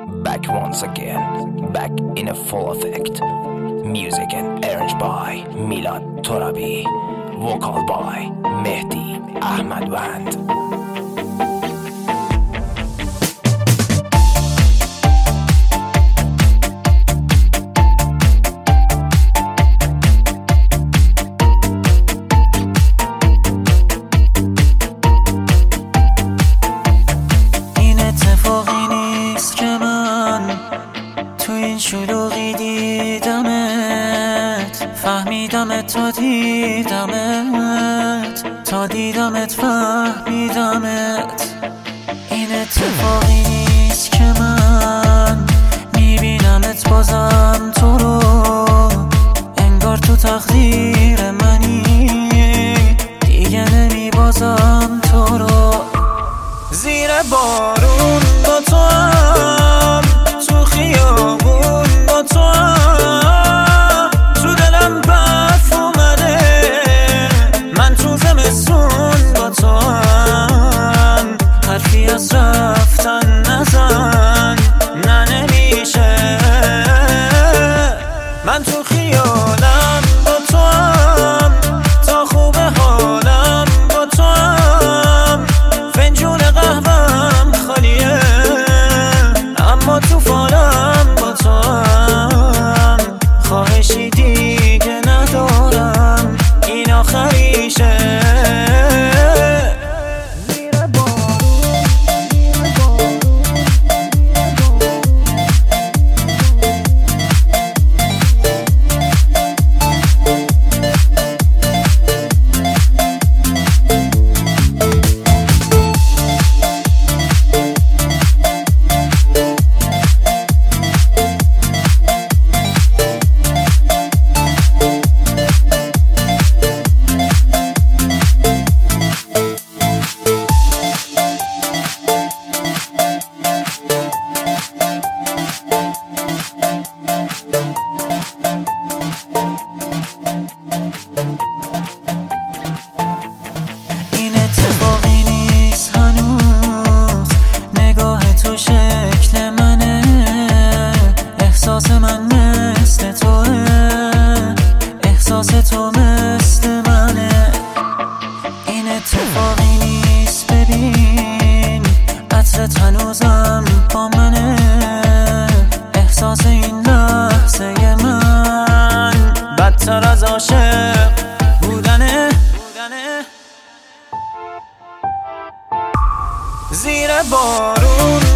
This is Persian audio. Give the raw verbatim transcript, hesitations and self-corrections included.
Back once again, back in a full effect. Music and arranged by Milad Torabi. Vocal by Mehdi Ahmadwand. شلوغی دیدمت، فهمیدمت تا دیدمت، تا دیدمت فهمیدمت. این اتفاقی نیست که من میبینمت بازم تو رو، انگار تو تقدیر منی، دیگه نمیبازم تو رو. زیر بارون با تو هم، تو خیابون با تو هم، تو دلم برف اومده، من تو زمستون با تو هم. حرفی از رفتن نزن، نه نمیشه. من تو خیالم با تو هم، تا خوب حالم با تو هم. فنجون قهوه‌ام خالیه، اما تو فالم با تو هم. خواهشی دیگه ندارم، این آخریشه. این اتفاقی نیست هنوز، نگاه تو شکل منه، احساس من مثل توه، احساس تو مثل منه. این اتفاقی نیست ببین، عطرت هنوزم با منه، احساس این لحظه من بدتر از عاشق بودنه. زیر بارون